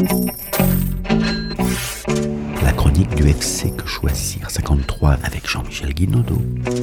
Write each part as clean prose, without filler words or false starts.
La chronique du FC Que Choisir 53 avec Jean-Michel Guinaudot.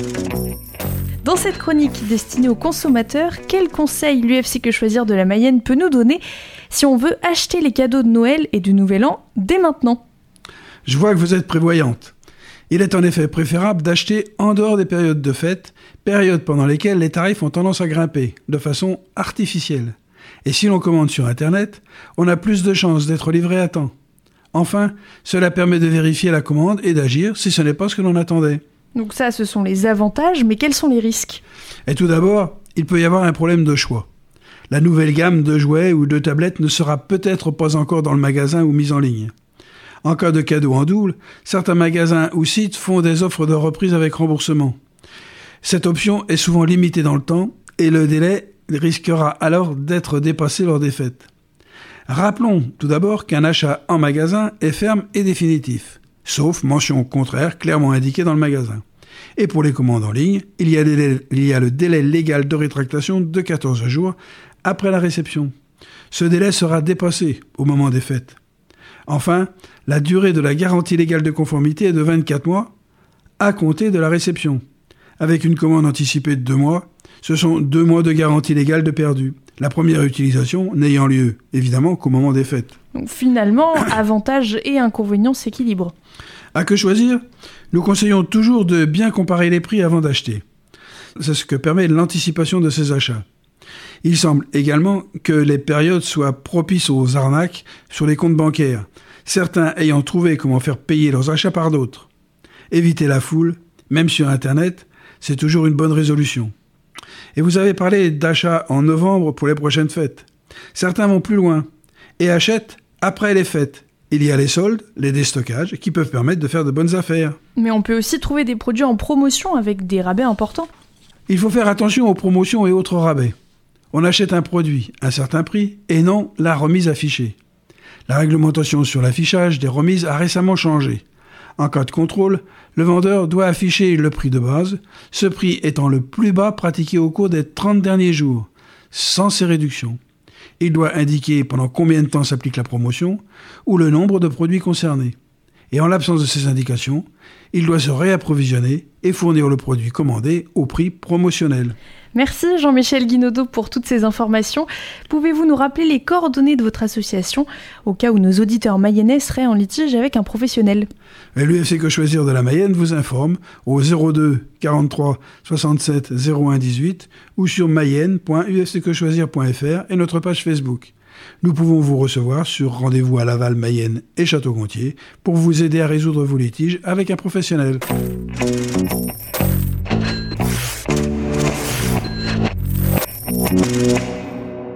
Dans cette chronique destinée aux consommateurs, quels conseils l'UFC Que Choisir de la Mayenne peut nous donner si on veut acheter les cadeaux de Noël et du Nouvel An dès maintenant ? Je vois que vous êtes prévoyante. Il est en effet préférable d'acheter en dehors des périodes de fête, périodes pendant lesquelles les tarifs ont tendance à grimper, de façon artificielle. Et si l'on commande sur Internet, on a plus de chances d'être livré à temps. Enfin, cela permet de vérifier la commande et d'agir si ce n'est pas ce que l'on attendait. Donc ça, ce sont les avantages, mais quels sont les risques ? Et tout d'abord, il peut y avoir un problème de choix. La nouvelle gamme de jouets ou de tablettes ne sera peut-être pas encore dans le magasin ou mise en ligne. En cas de cadeau en double, certains magasins ou sites font des offres de reprise avec remboursement. Cette option est souvent limitée dans le temps et le délai risquera alors d'être dépassé lors des fêtes. Rappelons tout d'abord qu'un achat en magasin est ferme et définitif, sauf mention contraire clairement indiquée dans le magasin. Et pour les commandes en ligne, il y a le délai légal de rétractation de 14 jours après la réception. Ce délai sera dépassé au moment des fêtes. Enfin, la durée de la garantie légale de conformité est de 24 mois à compter de la réception. Avec une commande anticipée de 2 mois, ce sont 2 mois de garantie légale de perdu. La première utilisation n'ayant lieu, évidemment, qu'au moment des fêtes. Donc finalement, avantages et inconvénients s'équilibrent. À Que Choisir, nous conseillons toujours de bien comparer les prix avant d'acheter. C'est ce que permet l'anticipation de ces achats. Il semble également que les périodes soient propices aux arnaques sur les comptes bancaires, certains ayant trouvé comment faire payer leurs achats par d'autres. Éviter la foule, même sur Internet, c'est toujours une bonne résolution. Et vous avez parlé d'achats en novembre pour les prochaines fêtes. Certains vont plus loin et achètent après les fêtes. Il y a les soldes, les déstockages qui peuvent permettre de faire de bonnes affaires. Mais on peut aussi trouver des produits en promotion avec des rabais importants. Il faut faire attention aux promotions et autres rabais. On achète un produit à un certain prix et non la remise affichée. La réglementation sur l'affichage des remises a récemment changé. En cas de contrôle, le vendeur doit afficher le prix de base, ce prix étant le plus bas pratiqué au cours des 30 derniers jours, sans ces réductions. Il doit indiquer pendant combien de temps s'applique la promotion ou le nombre de produits concernés. Et en l'absence de ces indications, il doit se réapprovisionner et fournir le produit commandé au prix promotionnel. Merci Jean-Michel Guinaudot pour toutes ces informations. Pouvez-vous nous rappeler les coordonnées de votre association au cas où nos auditeurs mayennais seraient en litige avec un professionnel ? L'UFC Que Choisir de la Mayenne vous informe au 02 43 67 01 18 ou sur mayenne.ufcquechoisir.fr et notre page Facebook. Nous pouvons vous recevoir sur rendez-vous à Laval, Mayenne et Château-Gontier pour vous aider à résoudre vos litiges avec un professionnel.